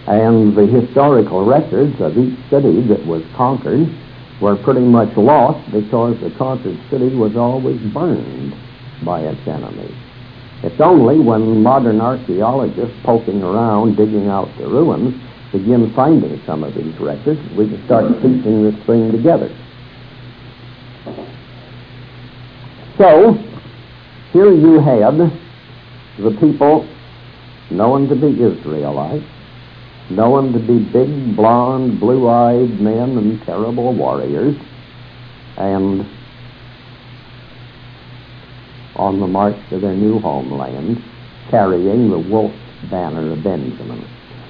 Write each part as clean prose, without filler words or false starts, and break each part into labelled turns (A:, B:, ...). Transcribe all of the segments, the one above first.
A: And the historical records of each city that was conquered were pretty much lost because the conquered city was always burned by its enemies. It's only when modern archaeologists poking around, digging out the ruins, begin finding some of these records, we can start piecing this thing together. So, here you had the people known to be Israelites, known to be big, blonde, blue-eyed men and terrible warriors, and on the march to their new homeland, carrying the wolf banner of Benjamin.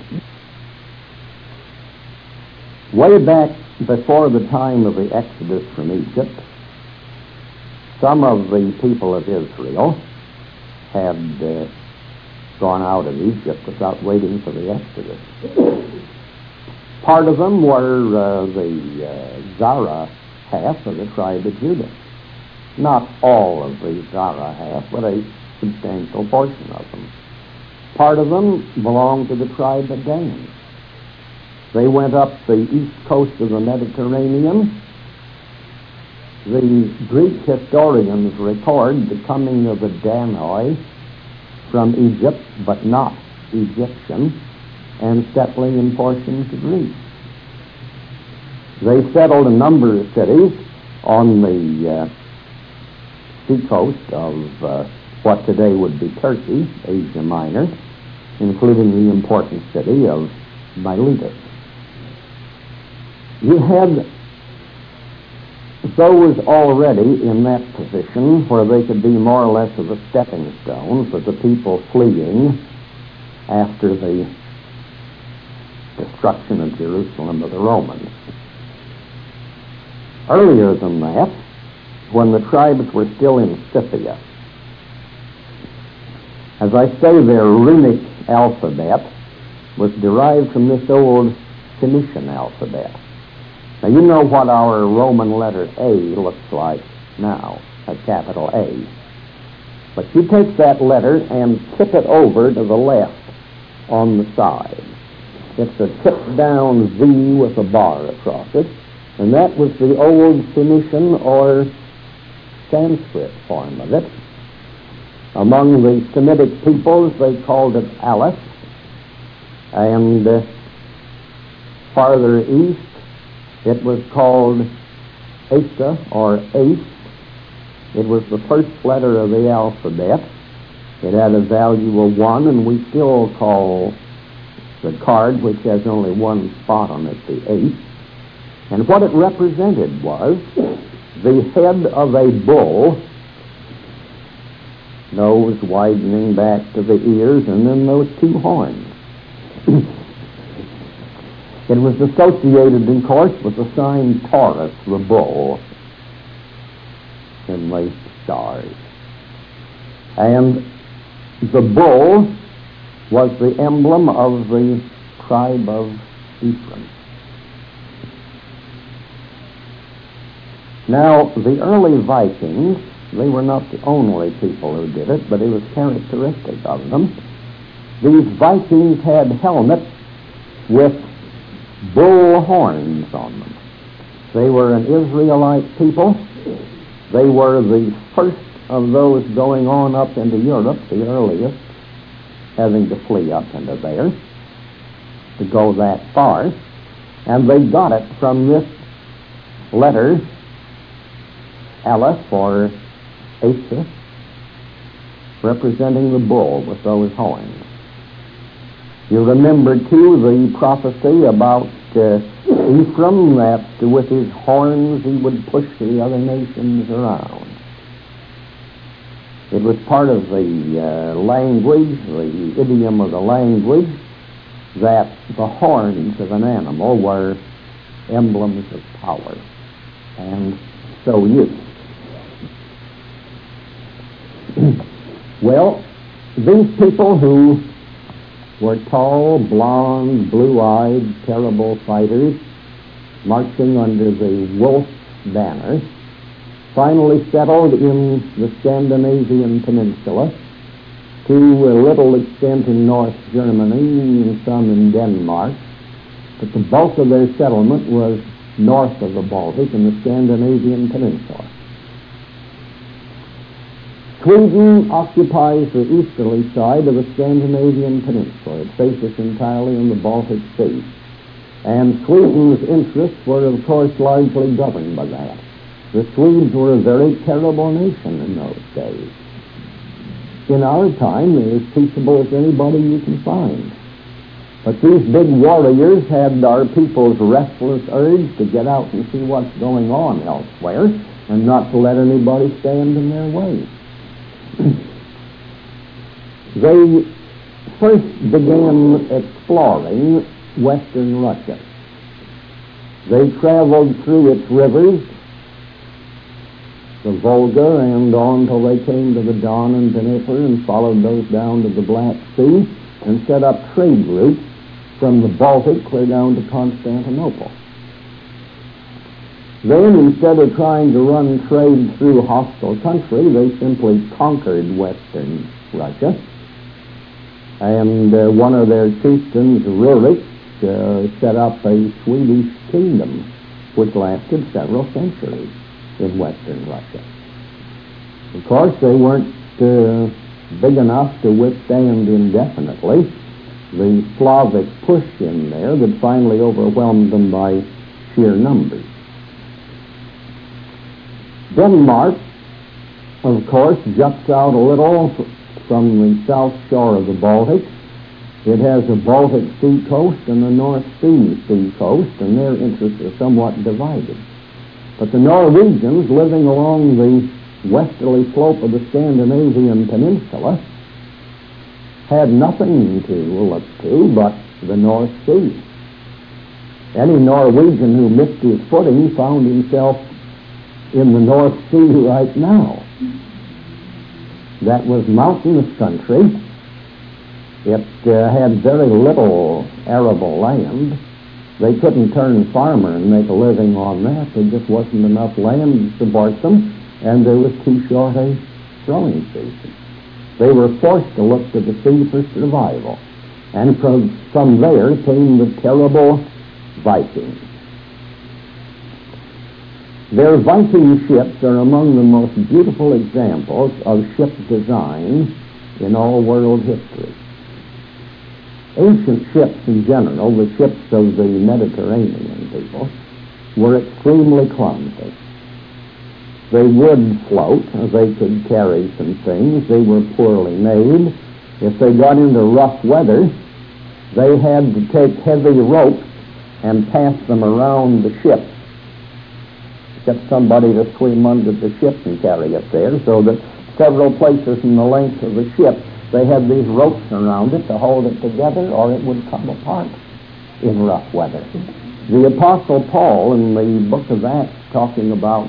A: Way back before the time of the Exodus from Egypt, some of the people of Israel had gone out of Egypt without waiting for the Exodus. Part of them were the Zara half of the tribe of Judah. Not all of the Zara half, but a substantial portion of them. Part of them belonged to the tribe of Dan. They went up the east coast of the Mediterranean. The Greek historians record the coming of the Danoi from Egypt, but not Egyptian, and settling in portions of Greece. They settled a number of cities on the seacoast of what today would be Turkey, Asia Minor, including the important city of Miletus. You had those already in that position where they could be more or less of a stepping stone for the people fleeing after the destruction of Jerusalem by the Romans. Earlier than that, when the tribes were still in Scythia, as I say, their runic alphabet was derived from this old Phoenician alphabet. Now, you know what our Roman letter A looks like now, a capital A. But you take that letter and tip it over to the left on the side. It's a tip-down V with a bar across it, and that was the old Phoenician or Sanskrit form of it. Among the Semitic peoples, they called it Aleph, and farther east, it was called Asa or Ace. It was the first letter of the alphabet. It had a value of 1, and we still call the card, which has only one spot on it, the Ace. And what it represented was the head of a bull, nose widening back to the ears, and then those two horns. It was associated, of course, with the sign Taurus, the bull, in the stars. And the bull was the emblem of the tribe of Ephraim. Now, the early Vikings, they were not the only people who did it, but it was characteristic of them. These Vikings had helmets with bull horns on them. They were an Israelite people. They were the first of those going on up into Europe, the earliest, having to flee up into there to go that far. And they got it from this letter, Aleph or Asa, representing the bull with those horns. You remember, too, the prophecy about Ephraim, that with his horns he would push the other nations around. It was part of the language, the idiom of the language, that the horns of an animal were emblems of power, and so used. Well, these people who were tall, blonde, blue-eyed, terrible fighters marching under the wolf banner, finally settled in the Scandinavian peninsula to a little extent in North Germany and some in Denmark, but the bulk of their settlement was north of the Baltic in the Scandinavian peninsula. Sweden occupies the easterly side of the Scandinavian peninsula. It faces entirely on the Baltic Sea. And Sweden's interests were, of course, largely governed by that. The Swedes were a very terrible nation in those days. In our time, they're as peaceable as anybody you can find. But these big warriors had our people's restless urge to get out and see what's going on elsewhere and not to let anybody stand in their way. They first began exploring western Russia. They traveled through its rivers, the Volga, and on till they came to the Don and Dnieper and followed those down to the Black Sea and set up trade routes from the Baltic clear down to Constantinople. Then, instead of trying to run trade through hostile country, they simply conquered western Russia. And one of their chieftains, Rurik, set up a Swedish kingdom which lasted several centuries in western Russia. Of course, they weren't big enough to withstand indefinitely the Slavic push in there that finally overwhelmed them by sheer numbers. Denmark, of course, juts out a little from the south shore of the Baltic. It has a Baltic Sea coast and a North Sea coast, and their interests are somewhat divided. But the Norwegians, living along the westerly slope of the Scandinavian peninsula, had nothing to look to but the North Sea. Any Norwegian who missed his footing found himself in the North Sea right now. That was mountainous country. It had very little arable land. They couldn't turn farmer and make a living on that. There just wasn't enough land to support them, and there was too short a growing season. They were forced to look to the sea for survival. And from there came the terrible Vikings. Their Viking ships are among the most beautiful examples of ship design in all world history. Ancient ships in general, the ships of the Mediterranean people, were extremely clumsy. They would float, they could carry some things, they were poorly made. If they got into rough weather, they had to take heavy ropes and pass them around the ship. Get somebody to swim under the ship and carry it there, so that several places in the length of the ship, they had these ropes around it to hold it together, or it would come apart in rough weather. The Apostle Paul, in the book of Acts, talking about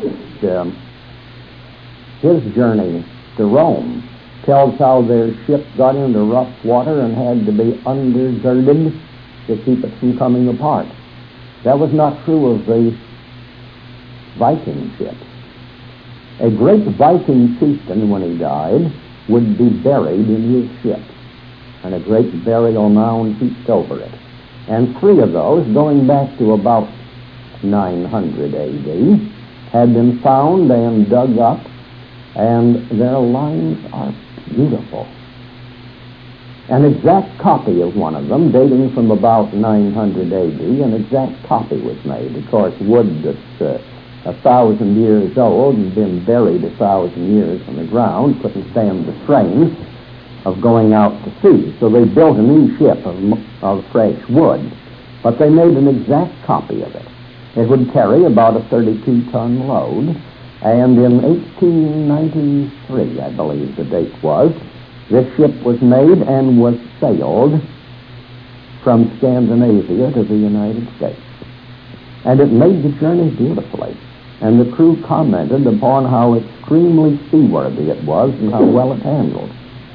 A: his journey to Rome, tells how their ship got into rough water and had to be undergirded to keep it from coming apart. That was not true of the Viking ships. A great Viking chieftain, when he died, would be buried in his ship, and a great burial mound heaped over it. And three of those, going back to about 900 A.D., had been found and dug up, and their lines are beautiful. An exact copy of one of them, dating from about 900 A.D., an exact copy was made. Of course, wood that's 1,000 years old and been buried 1,000 years in the ground couldn't stand the strain of going out to sea. So they built a new ship of fresh wood, but they made an exact copy of it. It would carry about a 32-ton load, and in 1893, I believe the date was, this ship was made and was sailed from Scandinavia to the United States. And it made the journey beautifully. And the crew commented upon how extremely seaworthy it was and how well it handled.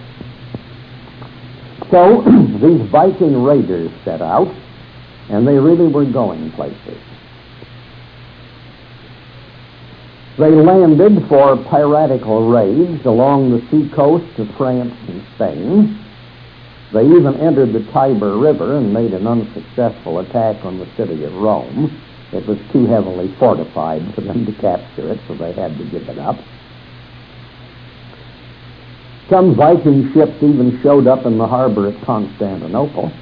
A: So these Viking raiders set out, and they really were going places. They landed for piratical raids along the seacoast of France and Spain. They even entered the Tiber River and made an unsuccessful attack on the city of Rome. It was too heavily fortified for them to capture it, so they had to give it up. Some Viking ships even showed up in the harbor at Constantinople.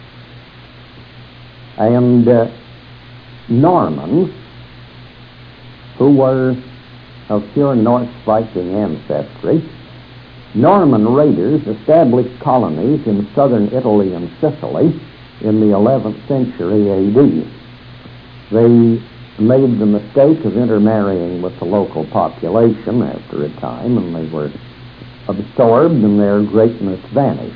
A: And Normans, who were of pure Norse Viking ancestry, Norman raiders established colonies in southern Italy and Sicily in the 11th century A.D. They made the mistake of intermarrying with the local population after a time, and they were absorbed and their greatness vanished.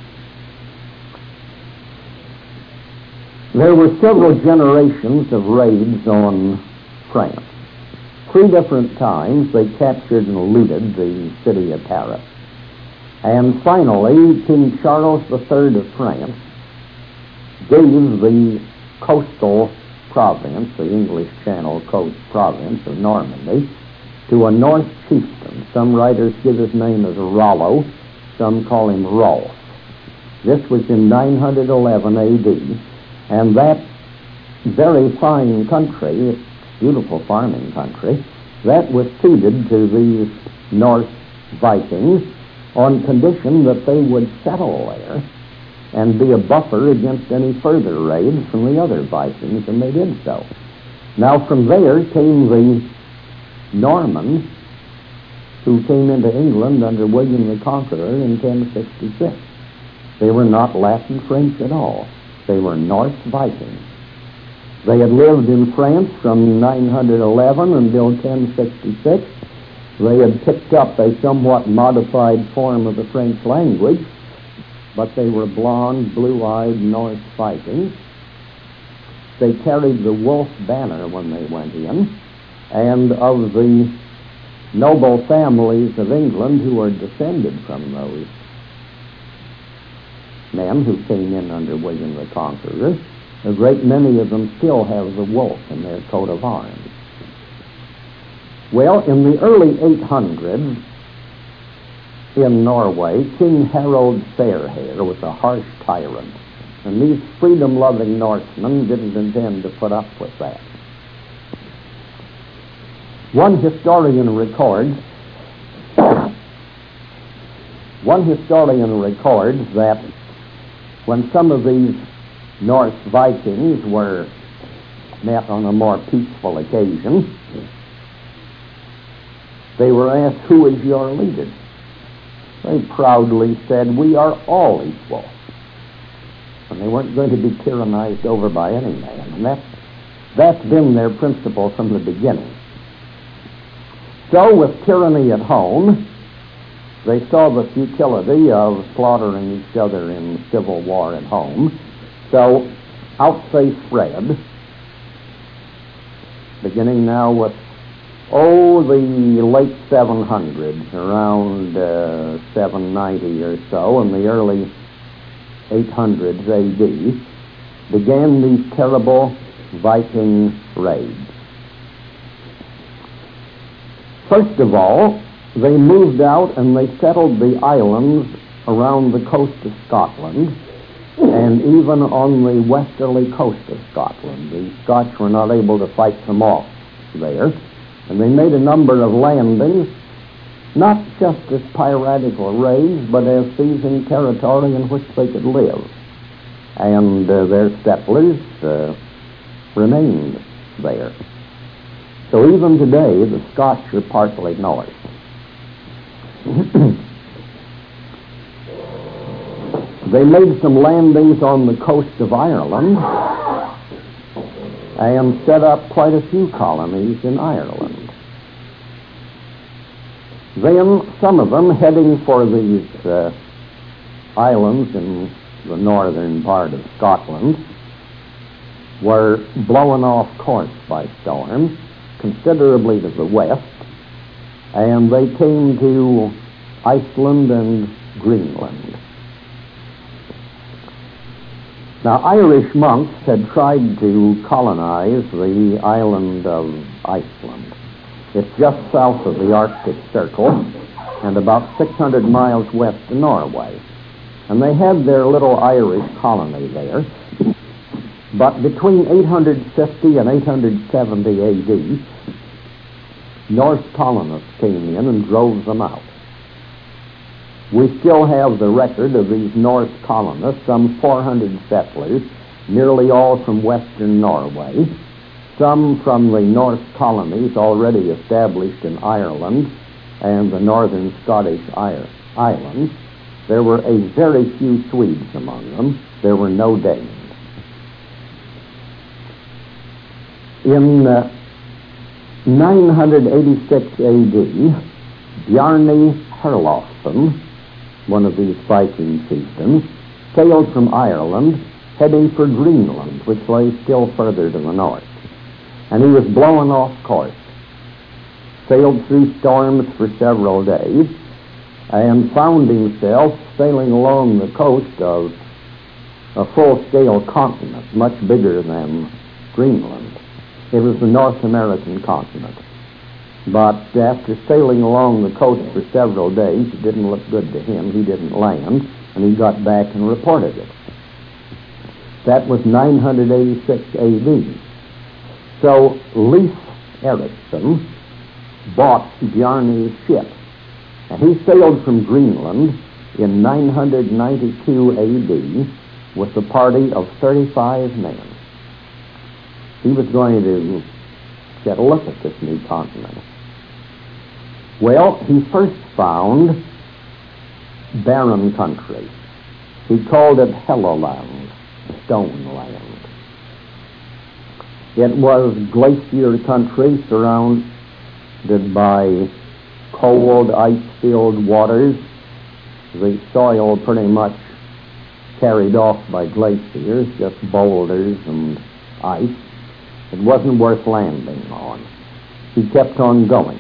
A: There were several generations of raids on France. 3 different times they captured and looted the city of Paris. And finally, King Charles III of France gave the coastal province, the English Channel coast province of Normandy, to a Norse chieftain. Some writers give his name as Rollo, some call him Rolf. This was in 911 A.D., and that very fine country, beautiful farming country, that was ceded to these Norse Vikings on condition that they would settle there and be a buffer against any further raids from the other Vikings, and they did so. Now from there came the Normans who came into England under William the Conqueror in 1066. They were not Latin French at all. They were Norse Vikings. They had lived in France from 911 until 1066. They had picked up a somewhat modified form of the French language, but they were blonde, blue-eyed Norse Vikings. They carried the wolf banner when they went in, and of the noble families of England who are descended from those men who came in under William the Conqueror, a great many of them still have the wolf in their coat of arms. Well, in the early 800s in Norway, King Harold Fairhair was a harsh tyrant, and these freedom-loving Norsemen didn't intend to put up with that. One historian records that when some of these Norse Vikings were met on a more peaceful occasion, they were asked, "Who is your leader?" They proudly said, "We are all equal." And they weren't going to be tyrannized over by any man. And that's been their principle from the beginning. So with tyranny at home, they saw the futility of slaughtering each other in civil war at home. So out they spread, beginning now with, the late 700s, around 790 or so, in the early 800s A.D., began these terrible Viking raids. First of all, they moved out and they settled the islands around the coast of Scotland and even on the westerly coast of Scotland. The Scotch were not able to fight them off there, and they made a number of landings, not just as piratical raids, but as seizing territory in which they could live. And their settlers remained there. So even today, the Scotch are partly Norse. They made some landings on the coast of Ireland and set up quite a few colonies in Ireland. Then some of them, heading for these islands in the northern part of Scotland, were blown off course by storms considerably to the west, and they came to Iceland and Greenland. Now, Irish monks had tried to colonize the island of Iceland, It's just south of the Arctic Circle and about 600 miles west of Norway. And they had their little Irish colony there. But between 850 and 870 A.D., Norse colonists came in and drove them out. We still have the record of these Norse colonists, some 400 settlers, nearly all from western Norway, some from the Norse colonies already established in Ireland and the northern Scottish islands. There were a very few Swedes among them. There were no Danes. In 986 A.D., Bjarni Herlofsson, one of these Viking chieftains, sailed from Ireland, heading for Greenland, which lay still further to the north. And he was blowing off course, sailed through storms for several days, and found himself sailing along the coast of a full-scale continent, much bigger than Greenland. It was the North American continent. But after sailing along the coast for several days, it didn't look good to him. He didn't land, and he got back and reported it. That was 986 A.D. So Leif Erikson bought Bjarni's ship, and he sailed from Greenland in 992 A.D. with a party of 35 men. He was going to get a look at this new continent. Well, he first found barren country. He called it Helluland, Stone Land. It was glacier country surrounded by cold, ice-filled waters, the soil pretty much carried off by glaciers, just boulders and ice. It wasn't worth landing on. He kept on going.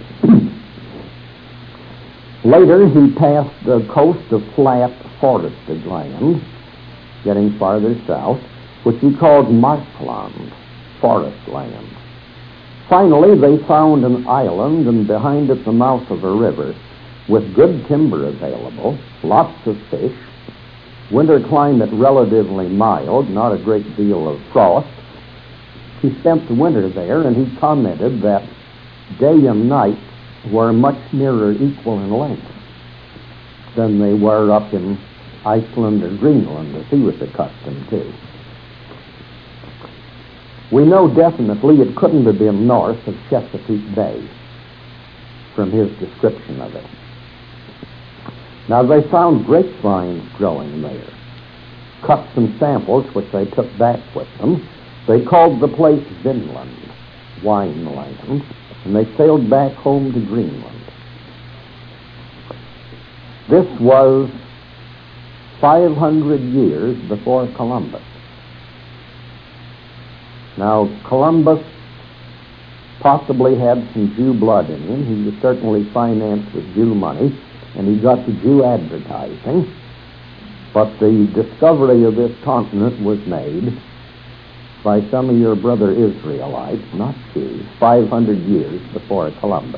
A: Later, he passed the coast of flat, forested land, getting farther south, which he called Markland, forest land. Finally, they found an island, and behind it the mouth of a river, with good timber available, lots of fish, winter climate relatively mild, not a great deal of frost. He spent the winter there, and he commented that day and night were much nearer equal in length than they were up in Iceland or Greenland, as he was accustomed to. We know definitely it couldn't have been north of Chesapeake Bay from his description of it. Now, they found grapevines growing there, cut some samples which they took back with them. They called the place Vinland, wine land, and they sailed back home to Greenland. This was 500 years before Columbus. Now, Columbus possibly had some Jew blood in him. He was certainly financed with Jew money, and he got the Jew advertising. But the discovery of this continent was made by some of your brother Israelites, not Jews, 500 years before Columbus.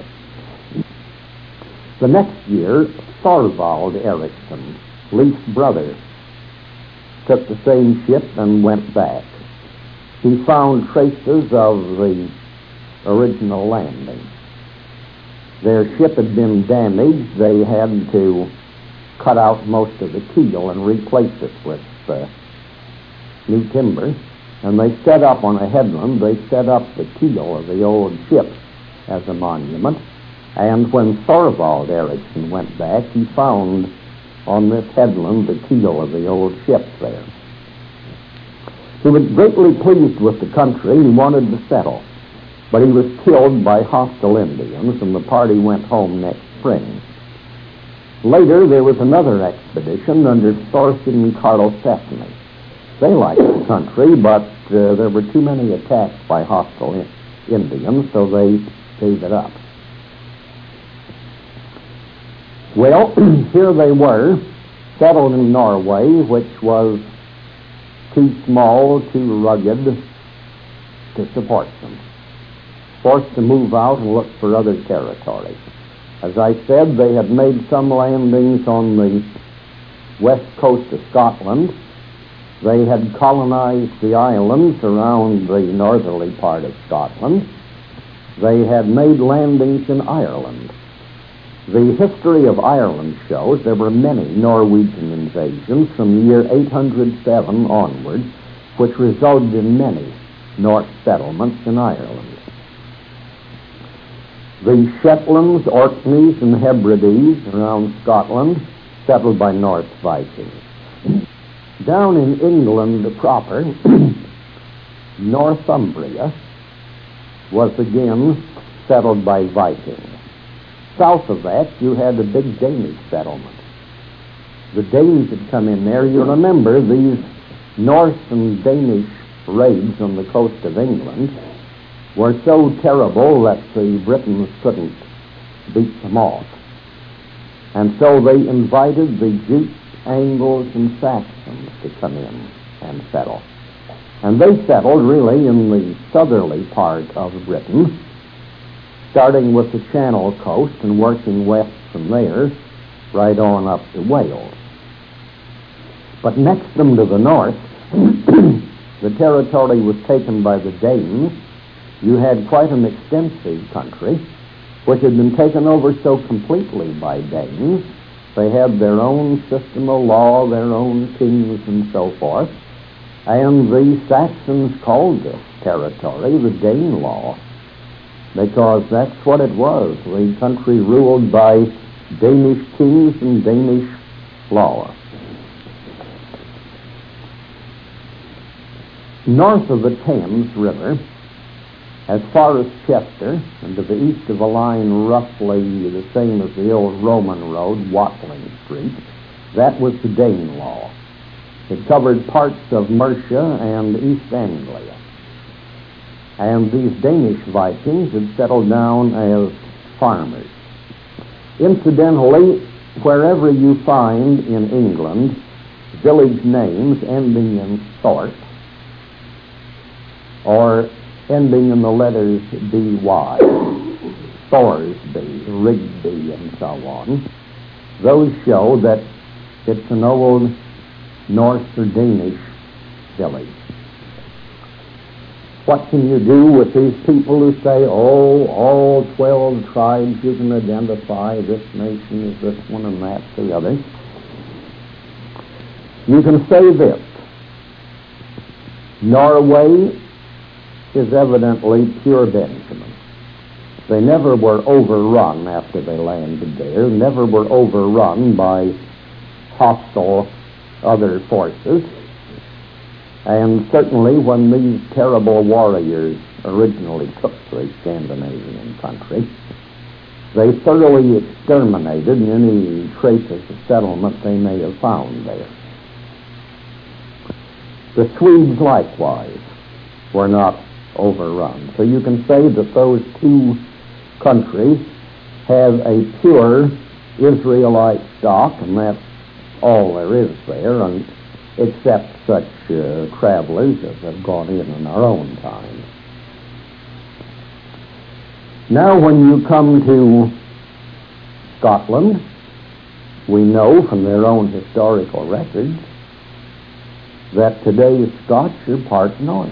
A: The next year, Thorvald Eriksson, Leif's brother, took the same ship and went back. He found traces of the original landing. Their ship had been damaged. They had to cut out most of the keel and replace it with new timber. And they set up on a headland, they set up the keel of the old ship as a monument. And when Thorvald Eriksson went back, he found on this headland the keel of the old ship there. He was greatly pleased with the country. He wanted to settle. But he was killed by hostile Indians, and the party went home next spring. Later, there was another expedition under Thorfinn Karlsefni. They liked the country, but there were too many attacks by hostile Indians, so they gave it up. Well, here they were, settled in Norway, which was too small, too rugged to support them. forced to move out and look for other territory. As I said, they had made some landings on the west coast of Scotland. They had colonized the islands around the northerly part of Scotland. They had made landings in Ireland. The history of Ireland shows there were many Norwegian invasions from the year 807 onwards, which resulted in many Norse settlements in Ireland. The Shetlands, Orkneys, and Hebrides around Scotland settled by Norse Vikings. Down in England proper, Northumbria was again settled by Vikings. South of that, you had a big Danish settlement. The Danes had come in there. You remember these Norse and Danish raids on the coast of England were so terrible that the Britons couldn't beat them off. And so they invited the Jutes, Angles, and Saxons to come in and settle. And they settled really in the southerly part of Britain, starting with the Channel coast and working west from there, right on up to Wales. But next them to the north, the territory was taken by the Danes. You had quite an extensive country, which had been taken over so completely by Danes. They had their own system of law, their own kings, and so forth. And the Saxons called this territory the Danelaw, because that's what it was, the country ruled by Danish kings and Danish law. North of the Thames River, as far as Chester, and to the east of a line roughly the same as the old Roman road, Watling Street, that was the Danelaw. It covered parts of Mercia and East Anglia. And these Danish Vikings had settled down as farmers. Incidentally, wherever you find in England village names ending in Thorpe or ending in the letters B-Y, Thorsby, Rigby, and so on, those show that it's an old Norse or Danish village. What can you do with these people who say, oh, all 12 tribes you can identify, this nation is this one and that's the other? You can say this: Norway is evidently pure Benjamin. They never were overrun after they landed there, never were overrun by hostile other forces. And certainly when these terrible warriors originally took the Scandinavian country, they thoroughly exterminated any traces of settlement they may have found there. The Swedes likewise were not overrun. So you can say that those two countries have a pure Israelite stock, and that's all there is there, and except such travelers as have gone in our own time. Now when you come to Scotland, we know from their own historical records that today's Scotch are part North.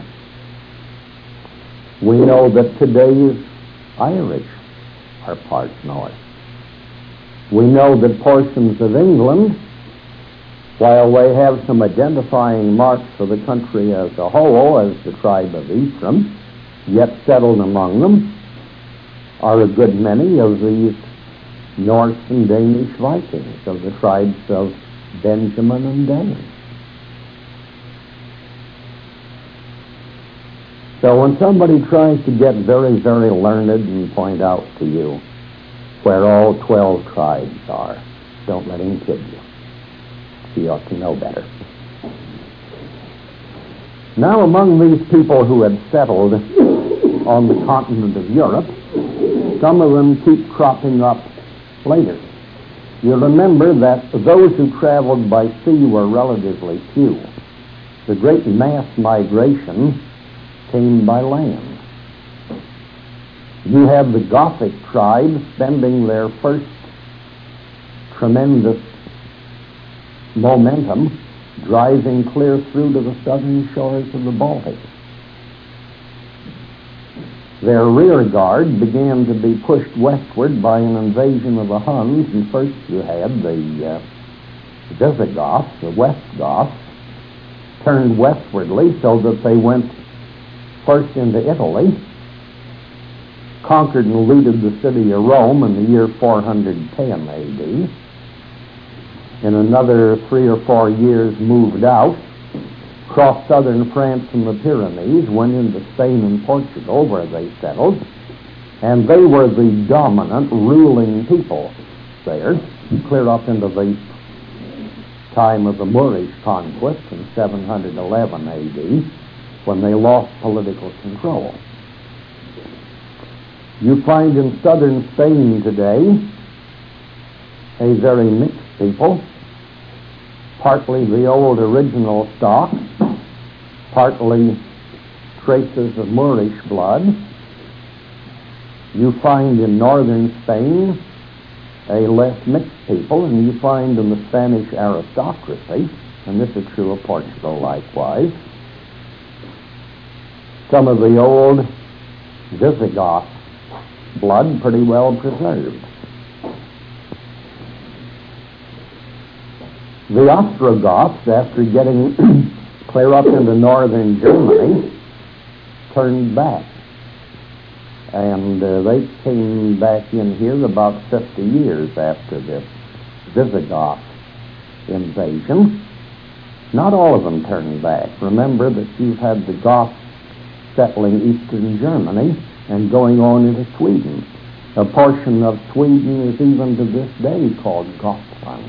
A: We know that today's Irish are part North. We know that portions of England, while they have some identifying marks for the country as a whole, as the tribe of Ephraim, yet settled among them are a good many of these Norse and Danish Vikings, of the tribes of Benjamin and Dan. So when somebody tries to get very, very learned and point out to you where all 12 tribes are, don't let him kid you. He ought to know better. Now among these people who had settled on the continent of Europe, some of them keep cropping up later. You remember that those who traveled by sea were relatively few. The great mass migration came by land. You have the Gothic tribes spending their first tremendous momentum driving clear through to the southern shores of the Baltic. Their rear guard began to be pushed westward by an invasion of the Huns, and first you had the Visigoths, the West Goths, turned westwardly so that they went first into Italy, conquered and looted the city of Rome in the year 410 A.D., in another 3 or 4 years moved out, crossed southern France and the Pyrenees, went into Spain and Portugal where they settled, and they were the dominant ruling people there, clear up into the time of the Moorish conquest in 711 A.D., when they lost political control. You find in southern Spain today a very mixed people, partly the old original stock, partly traces of Moorish blood. You find in northern Spain a less mixed people, and you find in the Spanish aristocracy, and this is true of Portugal likewise, some of the old Visigoth blood pretty well preserved. The Ostrogoths, after getting clear up into northern Germany, turned back. And they came back in here about 50 years after this Visigoth invasion. Not all of them turned back. Remember that you've had the Goths settling eastern Germany and going on into Sweden. A portion of Sweden is even to this day called Gothland.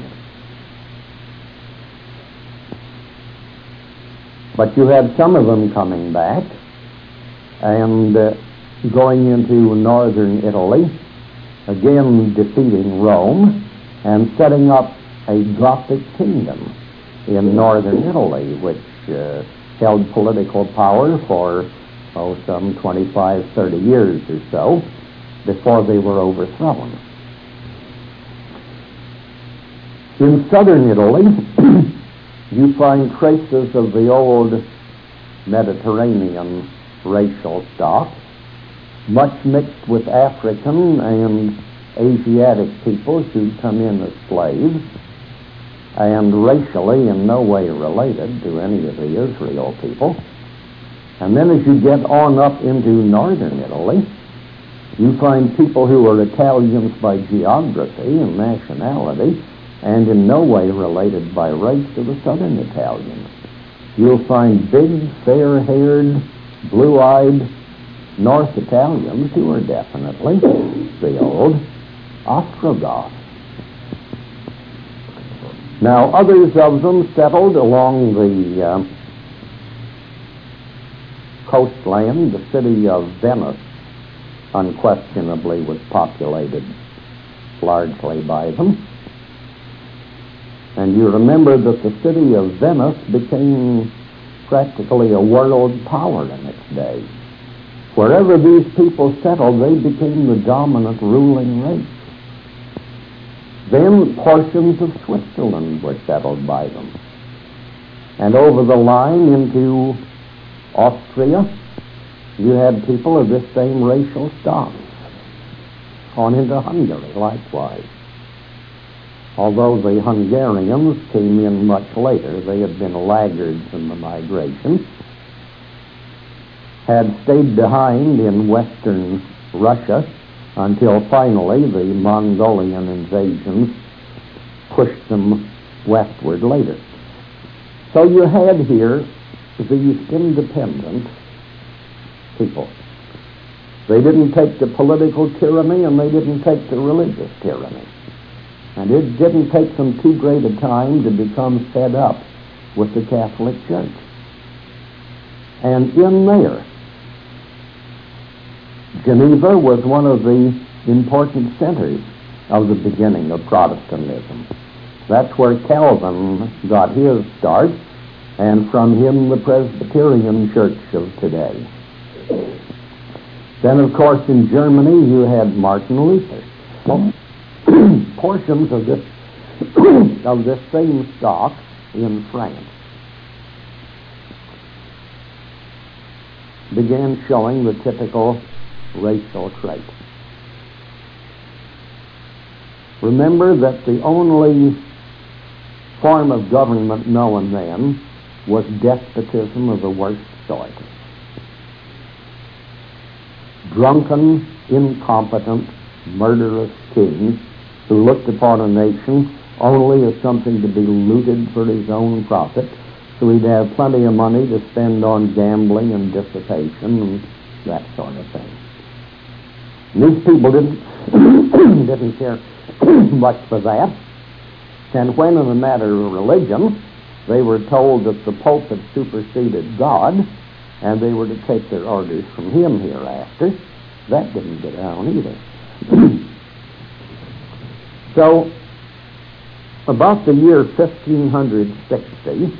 A: But you had some of them coming back and going into northern Italy, again defeating Rome and setting up a Gothic kingdom in northern Italy, which held political power for some 25, 30 years or so before they were overthrown. In southern Italy, you find traces of the old Mediterranean racial stock, much mixed with African and Asiatic peoples who'd come in as slaves, and racially in no way related to any of the Israel people. And then as you get on up into northern Italy, you find people who are Italians by geography and nationality, and in no way related by race to the southern Italians. You'll find big, fair-haired, blue-eyed North Italians who are definitely the old Ostrogoths. Now, others of them settled along the coastland. The city of Venice unquestionably was populated largely by them. And you remember that the city of Venice became practically a world power in its day. Wherever these people settled, they became the dominant ruling race. Then portions of Switzerland were settled by them. And over the line into Austria, you had people of this same racial stock. On into Hungary likewise. Although the Hungarians came in much later, they had been laggards in the migration, had stayed behind in western Russia until finally the Mongolian invasions pushed them westward later. So you had here these independent people. They didn't take the political tyranny and they didn't take the religious tyranny. And it didn't take them too great a time to become fed up with the Catholic Church. And in there, Geneva was one of the important centers of the beginning of Protestantism. That's where Calvin got his start, and from him the Presbyterian Church of today. Then, of course, in Germany you had Martin Luther. Well, portions of this of this same stock in France began showing the typical racial trait. Remember that the only form of government known then was despotism of the worst sort. Drunken, incompetent, murderous kings who looked upon a nation only as something to be looted for his own profit, so he'd have plenty of money to spend on gambling and dissipation and that sort of thing. And these people didn't care much for that. And when in the matter of religion, they were told that the Pope had superseded God, and they were to take their orders from him hereafter, that didn't get down either. So, about the year 1560,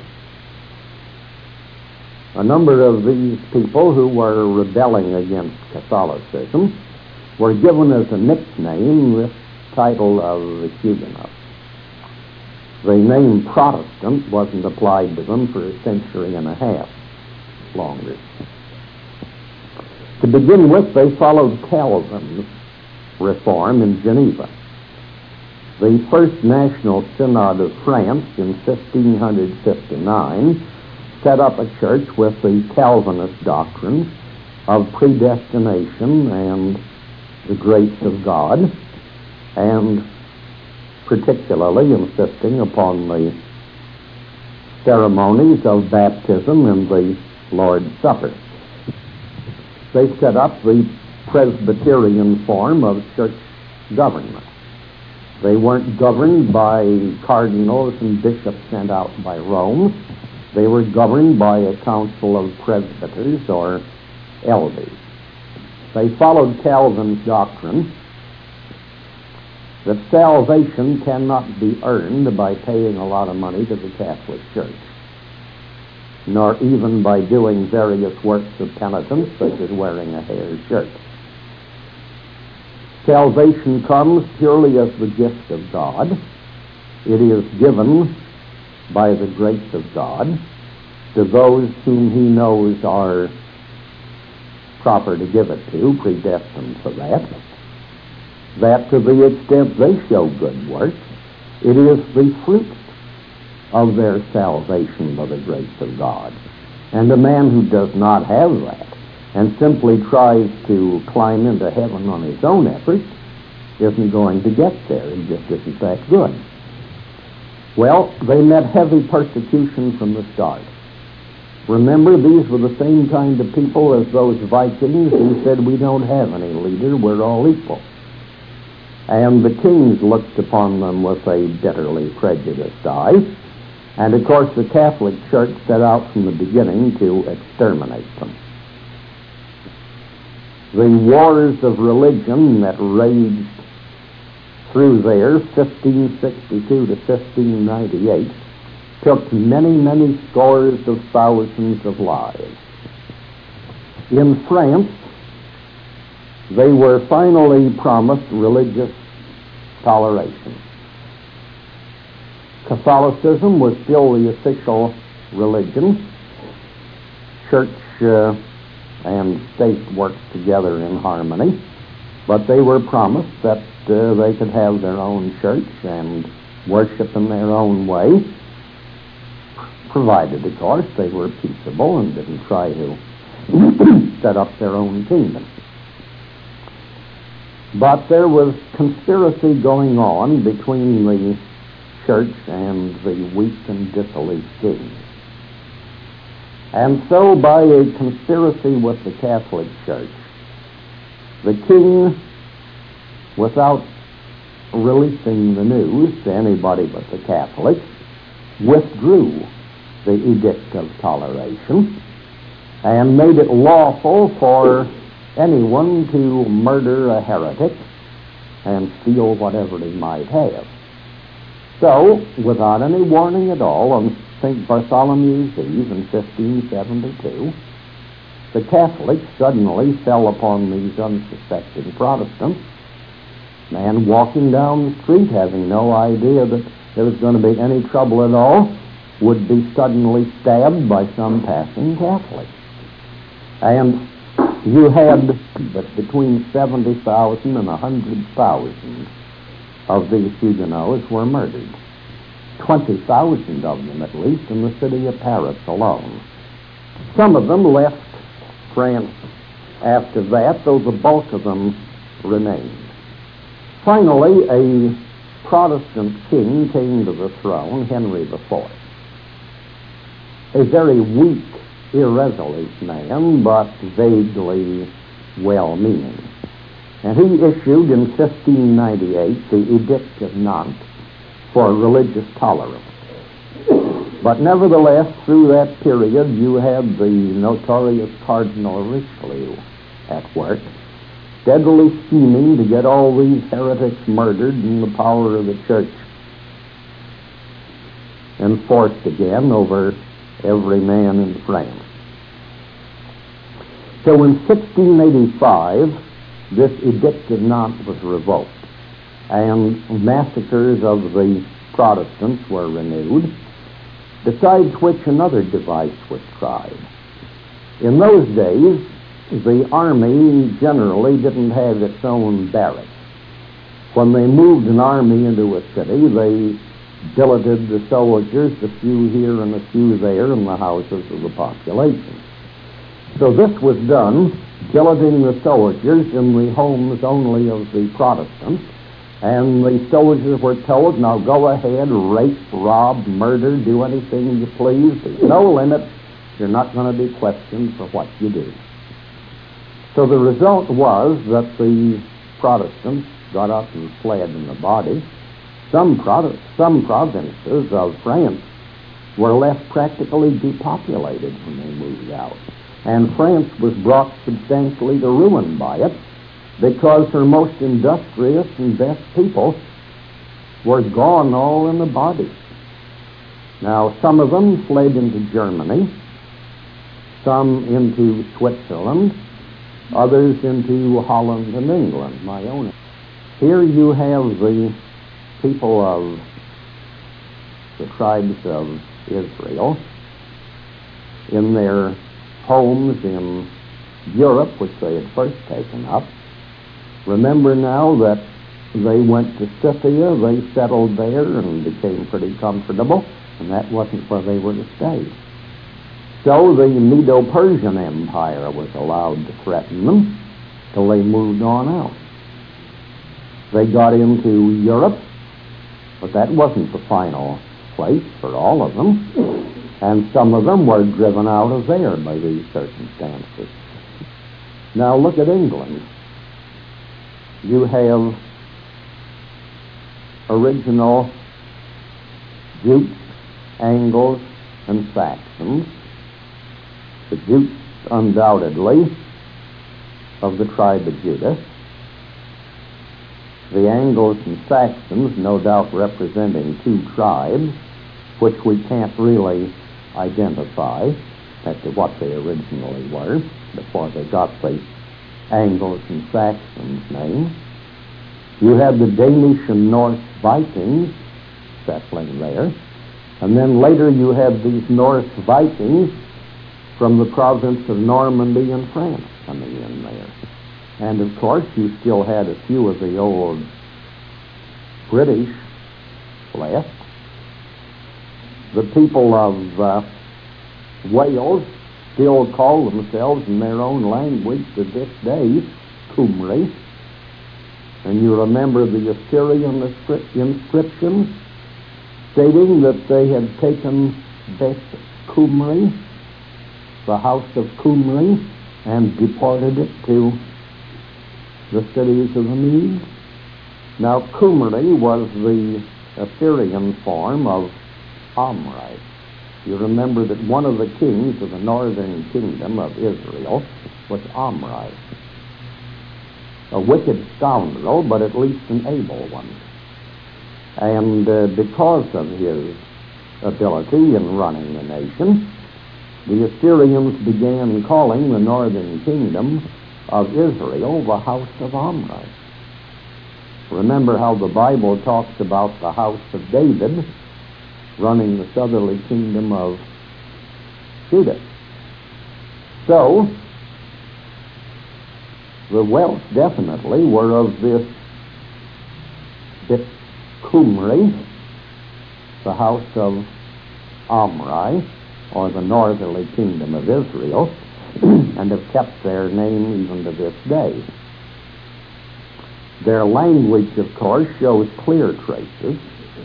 A: a number of these people who were rebelling against Catholicism were given as a nickname this title of the Huguenots. The name Protestant wasn't applied to them for a century and a half longer. To begin with, they followed Calvin's reform in Geneva. The First National Synod of France in 1559 set up a church with the Calvinist doctrines of predestination and the grace of God, and particularly insisting upon the ceremonies of baptism and the Lord's Supper. They set up the Presbyterian form of church government. They weren't governed by cardinals and bishops sent out by Rome. They were governed by a council of presbyters or elders. They followed Calvin's doctrine that salvation cannot be earned by paying a lot of money to the Catholic Church, nor even by doing various works of penitence, such as wearing a hair shirt. Salvation comes purely as the gift of God. It is given by the grace of God to those whom he knows are proper to give it to, predestined for that. That to the extent they show good works, it is the fruit of their salvation by the grace of God. And a man who does not have that and simply tries to climb into heaven on his own efforts isn't going to get there. He just isn't that good. Well, they met heavy persecution from the start. Remember, these were the same kind of people as those Vikings who said, we don't have any leader, we're all equal. And the kings looked upon them with a bitterly prejudiced eye. And of course the Catholic Church set out from the beginning to exterminate them. The wars of religion that raged through there, 1562 to 1598, took many, many scores of thousands of lives. In France, they were finally promised religious toleration. Catholicism was still the official religion. Church and state worked together in harmony, but they were promised that they could have their own church and worship in their own way, provided, of course, they were peaceable and didn't try to set up their own kingdom. But there was conspiracy going on between the church and the weak and dissolute kings. And so by a conspiracy with the Catholic Church, the king, without releasing the news to anybody but the Catholics, withdrew the Edict of Toleration and made it lawful for anyone to murder a heretic and steal whatever he might have. So, without any warning at all, on St. Bartholomew's Eve in 1572, the Catholics suddenly fell upon these unsuspecting Protestants. Man walking down the street, having no idea that there was going to be any trouble at all, would be suddenly stabbed by some passing Catholic. And you had that between 70,000 and 100,000 of these Huguenots were murdered. 20,000 of them, at least, in the city of Paris alone. Some of them left France after that, though the bulk of them remained. Finally, a Protestant king came to the throne, Henry IV. A very weak, irresolute man, but vaguely well-meaning. And he issued in 1598 the Edict of Nantes for religious tolerance. But nevertheless, through that period, you had the notorious Cardinal Richelieu at work, steadily scheming to get all these heretics murdered and the power of the church enforced again over every man in France. So in 1685, this Edict of Nantes was revoked, and massacres of the Protestants were renewed, besides which another device was tried. In those days, the army generally didn't have its own barracks. When they moved an army into a city, they billeted the soldiers, a few here and a few there, in the houses of the population. So this was done, billeting the soldiers in the homes only of the Protestants, and the soldiers were told, now go ahead, rape, rob, murder, do anything you please. There's no limit. You're not going to be questioned for what you do. So the result was that the Protestants got up and fled in a body. Some provinces of France were left practically depopulated when they moved out. And France was brought substantially to ruin by it, because her most industrious and best people were gone all in a body. Now, some of them fled into Germany, some into Switzerland, others into Holland and England, my own. Here you have the people of the tribes of Israel in their homes in Europe, which they had first taken up. Remember now that they went to Scythia, they settled there and became pretty comfortable, and that wasn't where they were to stay. So the Medo-Persian Empire was allowed to threaten them till they moved on out. They got into Europe, but that wasn't the final place for all of them, and some of them were driven out of there by these circumstances. Now look at England. You have original Jutes, Angles, and Saxons. The Jutes, undoubtedly, of the tribe of Judah. The Angles and Saxons, no doubt representing two tribes, which we can't really identify as to what they originally were before they got the Angles and Saxons name. You have the Danish and Norse Vikings settling there, and then later you have these Norse Vikings from the province of Normandy in France coming in there. And of course you still had a few of the old British left. The people of Wales still call themselves in their own language to this day Cymry. And you remember the Assyrian inscriptions stating that they had taken Beth Cymru, the house of Cymru, and deported it to the cities of the Medes. Now Cymru was the Assyrian form of Omri. You remember that one of the kings of the northern kingdom of Israel was Omri. A wicked scoundrel, but at least an able one. And because of his ability in running the nation, the Assyrians began calling the northern kingdom of Israel the house of Omri. Remember how the Bible talks about the house of David running the southerly kingdom of Judah. So, the Welsh definitely were of this Bit Cumri, the house of Omri, or the northerly kingdom of Israel, and have kept their name even to this day. Their language, of course, shows clear traces.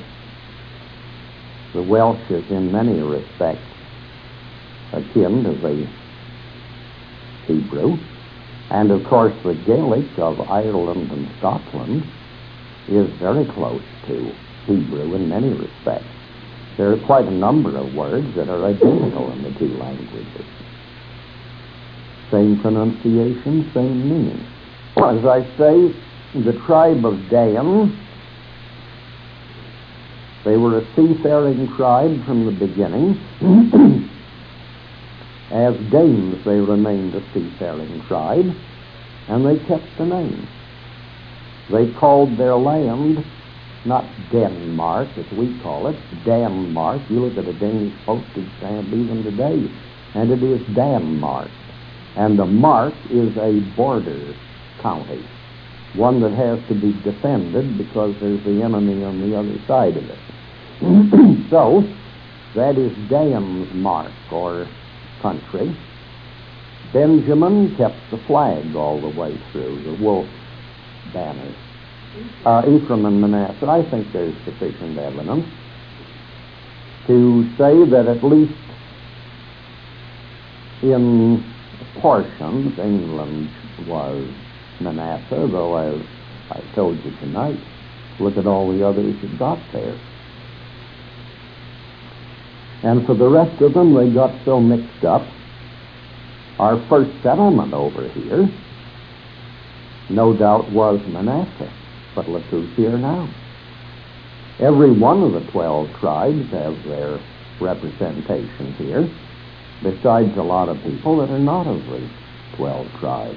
A: The Welsh is in many respects akin to the Hebrew, and of course the Gaelic of Ireland and Scotland is very close to Hebrew in many respects. There are quite a number of words that are identical in the two languages. Same pronunciation, same meaning. As I say, the tribe of Dan, they were a seafaring tribe from the beginning. As Danes, they remained a seafaring tribe, and they kept the name. They called their land not Denmark, as we call it, Danmark. You look at a Danish postage stamp even today, and it is Danmark. And the mark is a border county, one that has to be defended because there's the enemy on the other side of it. So, that is Dan's mark, or country. Benjamin kept the flag all the way through, the wolf banner. Ephraim and Manasseh, I think there's sufficient evidence to say that at least in portions England was Manasseh, though as I told you tonight, look at all the others that got there. And for the rest of them, they got so mixed up. Our first settlement over here, no doubt, was Manasseh. But look who's here now. Every one of the 12 tribes has their representation here, besides a lot of people that are not of the 12 tribes.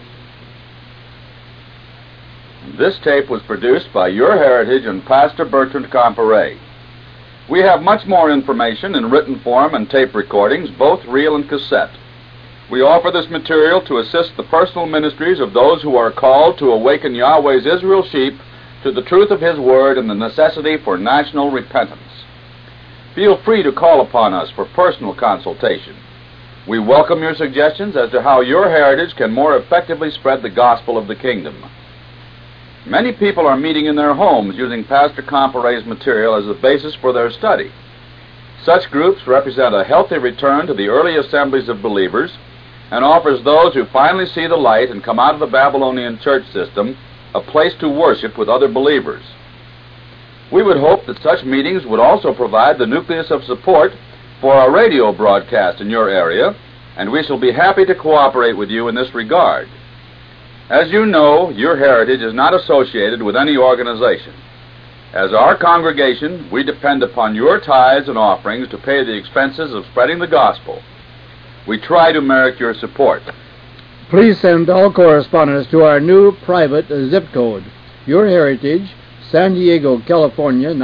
B: This tape was produced by Your Heritage and Pastor Bertrand Comparet. We have much more information in written form and tape recordings, both reel and cassette. We offer this material to assist the personal ministries of those who are called to awaken Yahweh's Israel sheep to the truth of His Word and the necessity for national repentance. Feel free to call upon us for personal consultation. We welcome your suggestions as to how Your Heritage can more effectively spread the gospel of the kingdom. Many people are meeting in their homes using Pastor Comparet's material as a basis for their study. Such groups represent a healthy return to the early assemblies of believers and offers those who finally see the light and come out of the Babylonian church system a place to worship with other believers. We would hope that such meetings would also provide the nucleus of support for a radio broadcast in your area, and we shall be happy to cooperate with you in this regard. As you know, Your Heritage is not associated with any organization. As our congregation, we depend upon your tithes and offerings to pay the expenses of spreading the gospel. We try to merit your support.
C: Please send all correspondence to our new private zip code, Your Heritage, San Diego, California,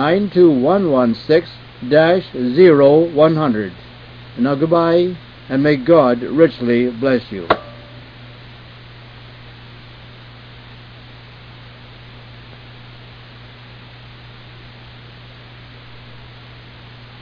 C: 92116-0100. Now goodbye, and may God richly bless you.